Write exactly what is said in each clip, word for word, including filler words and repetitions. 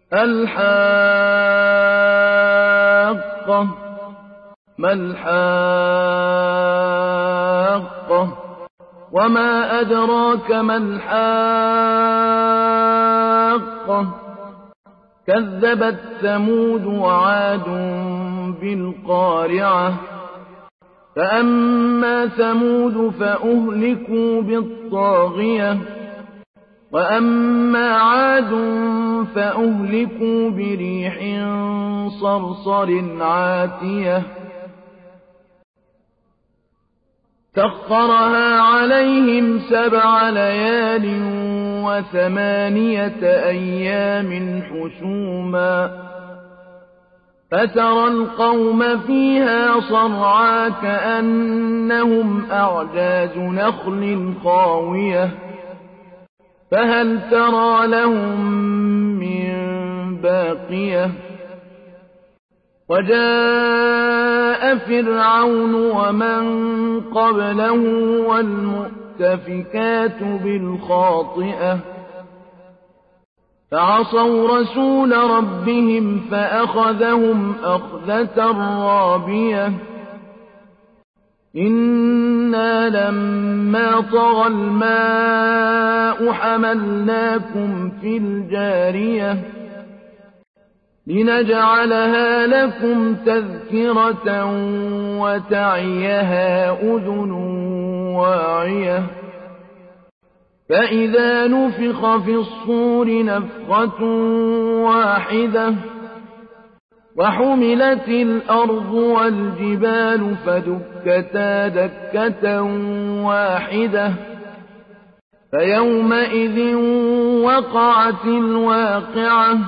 الحاقة ما الحاقة وما أدراك ما الحاقة كذبت ثمود وعاد بالقارعة فأما ثمود فأهلكوا بالطاغية وأما عاد فأهلكوا بريح صرصر عاتية سخرها عليهم سبع ليال وثمانية أيام حسوما فترى القوم فيها صرعى كأنهم أعجاز نخل خاوية فهل ترى لهم من باقية وجاء فرعون ومن قبله والمؤتفكات بالخاطئة فعصوا رسول ربهم فأخذهم أخذة رابية إنا لما طغى الماء حملناكم في الجارية لنجعلها لكم تذكرة وتعيها أذن واعية فإذا نفخ في الصور نفخة واحدة وحملت الأرض والجبال فدكتا دكة واحدة فيومئذ وقعت الواقعة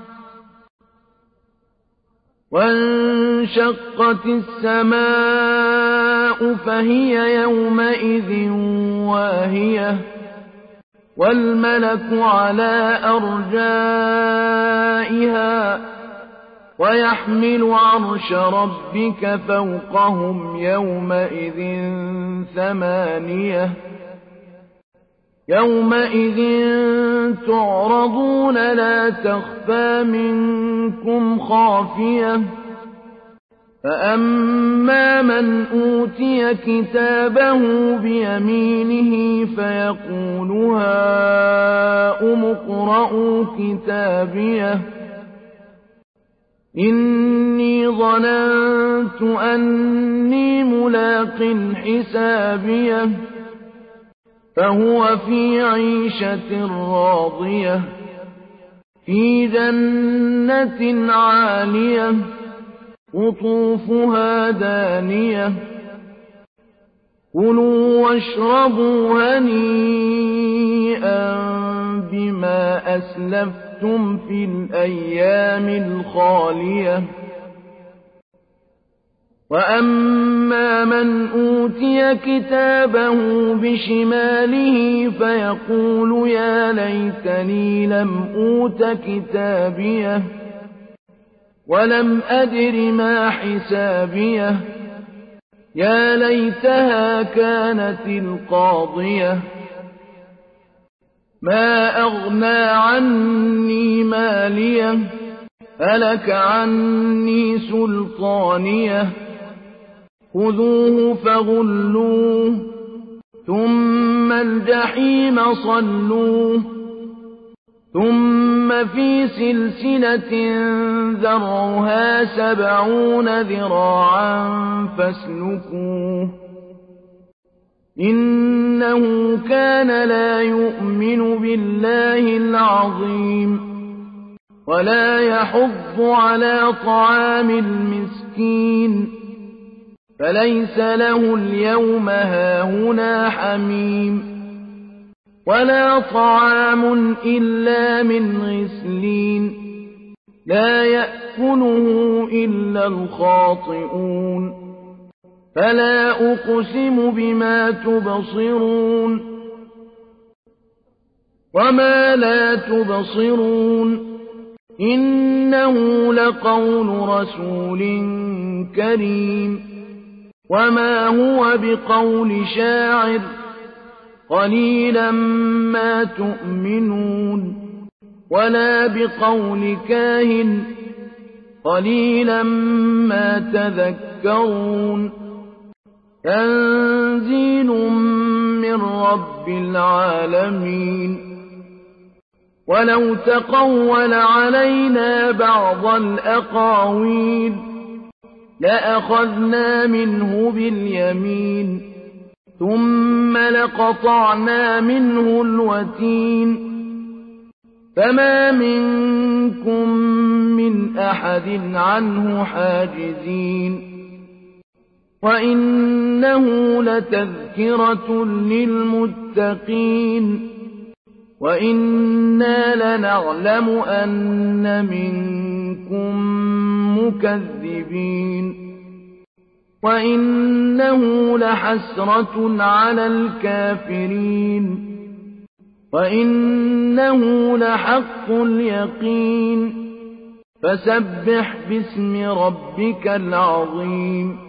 وانشقت السماء فهي يومئذ واهية والملك على أرجائها ويحمل عرش ربك فوقهم يومئذ ثمانية يومئذ تعرضون لا تخفى منكم خافية فأما من أوتي كتابه بيمينه فيقول هاؤم اقرءوا كتابيه إني ظننت أني ملاق حسابيه فهو في عيشة راضية في جنة عالية قطوفها دانية كلوا واشربوا هنيئا بما أسلفتم في الأيام الخالية وأما من أوتي كتابه بشماله فيقول يا ليتني لم أوت كتابيه ولم أدر ما حسابيه يا ليتها كانت القاضية ما أغنى عني ماليه هلك عني سلطانيه خذوه فغلوه ثم الجحيم صلوه ثم في سلسلة ذرعها سبعون ذراعا فاسلكوه إنه كان لا يؤمن بالله العظيم ولا يحض على طعام المسكين فليس له اليوم هاهنا حميم ولا طعام إلا من غسلين لا يأكله إلا الخاطئون فلا أقسم بما تبصرون وما لا تبصرون إنه لقول رسول كريم وما هو بقول شاعر قليلا ما تؤمنون ولا بقول كاهن قليلا ما تذكرون تنزيل من رب العالمين ولو تقول علينا بعض الأقاويل لأخذنا منه باليمين ثم لقطعنا منه الوتين فما منكم من أحد عنه حاجزين وإنه لتذكرة للمتقين وإنا لنعلم أن منكم مكذبين وإنه لحسرة على الكافرين وإنه لحق اليقين فسبح باسم ربك العظيم